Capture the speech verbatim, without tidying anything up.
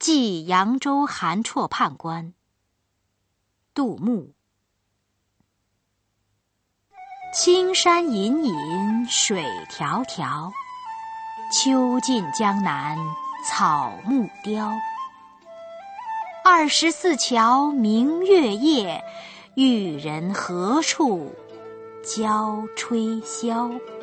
寄扬州韩绰判官。杜牧。青山隐隐水迢迢，秋尽江南草木凋。二十四桥明月夜，玉人何处教吹箫。